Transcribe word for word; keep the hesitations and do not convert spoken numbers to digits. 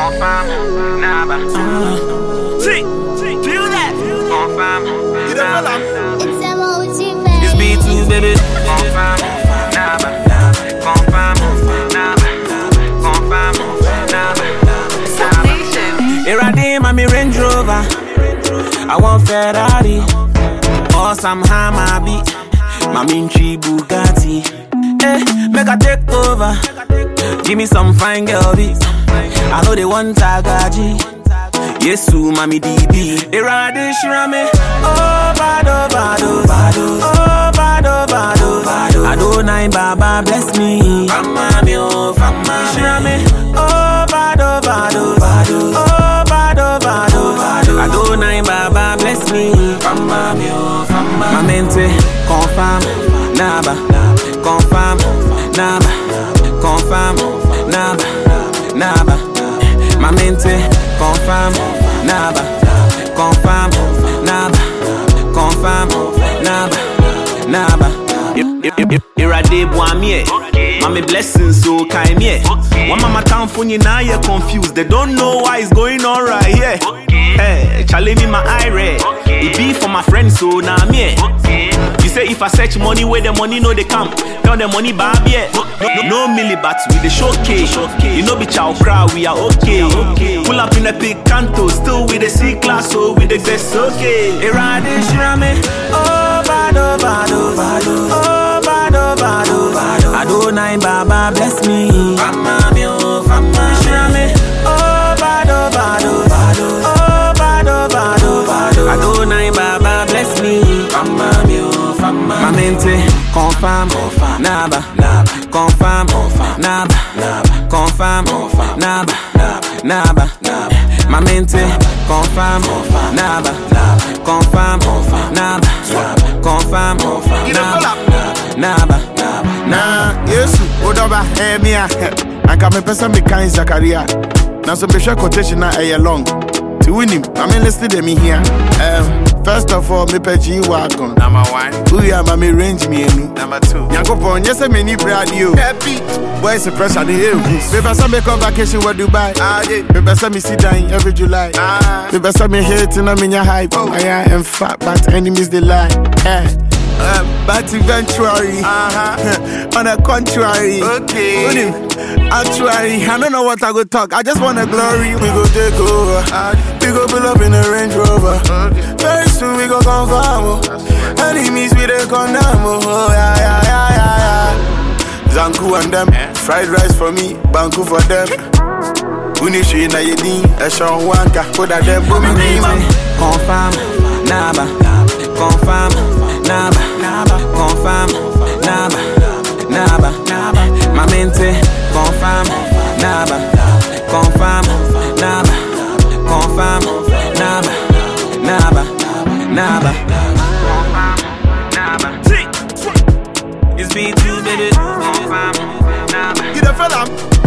Confirm, naba. See, feel that. Confirm, naba. It's B two, baby. Confirm, naba. Confirm, naba. Confirm, naba. Here I am, I'm a Range Rover. I want Ferrari or some Hammer beat. My Minchi Bugatti. Eh, make a take over. Give me some fine girl beats. I know they want Tagaji. Yes, su, mami D B. Irade Shirame. Oh, bado, bado, bado. Oh, bado, bado, bado. Adonai Baba bless me. Fama mi oh, fama. Shirame. Oh, bado, bado, bado. Oh, bado, bado, bado. Adonai Baba bless me. Fama mi oh, fama. Ma mente, confirm, naba. Confirm, naba. Confirm, naba. Naba. Ma mente, confirm, naba. Confirm, naba. Confirm, naba. Naba. Irade Boamie, mama blessings so kind me. One mama town for you now you're confused. They don't know why it's going on right here. Hey, challenge me my eye red. It be for my friends so now me. You say if I search money where the money know they come, tell the money bab yeah. No, no millibats with the showcase. You know be chow crowd we are okay. Pull up in a big canto, still with the C class so with the best okay. Irade Shirame, oh bado bado bado, oh bado bado bado. Adonai Baba bless me. Fama mi oh fama. Shirame, oh bado bado bado, oh bado bado bado. Adonai Baba bless me. Fama mi oh fama. Ma mente confirm, naba, confirm, naba, confirm, naba, naba. Ma mente confirm, naba, confirm, naba, confirm, naba, naba. Na Yesu odoba emia anka me pesa me kan Zakaria na so be share quotation na e long to win him I mean listen to me here um first of all me peji wagon number one who ya ma me range me enu number two yakopon yes me ni radio happy boys pressure the hill me pesa me come vacation with Dubai ah yeah me pesa me sit down every July ah me pesa me hate na me nya hype oh I am fat but enemies they lie eh Uh, but eventually, uh-huh. on the contrary, okay. Actually, I don't know what I go talk. I just want the glory. We go take over. Uh, we go pull up in a Range Rover. okay. Very soon we go confirm. Enemies we they condemn. Oh yeah yeah yeah yeah yeah. Zanku and them, yeah. Fried rice for me, banku for them. Unishi na yedin, Eshon wanka, put that them boom in confirm, naba, confirm, naba, confirm, naba, naba, ma mente, confirm, naba, confirm, naba, confirm, naba, naba, naba, naba. It's B two, baby. Confirm, naba. You the fella.